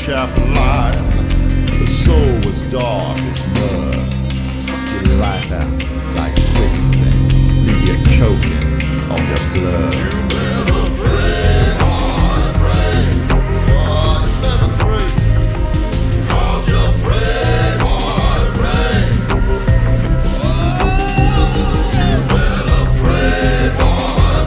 shaft of life. The soul was dark as mud, suck your life out like quicksand, leave you choking on your blood.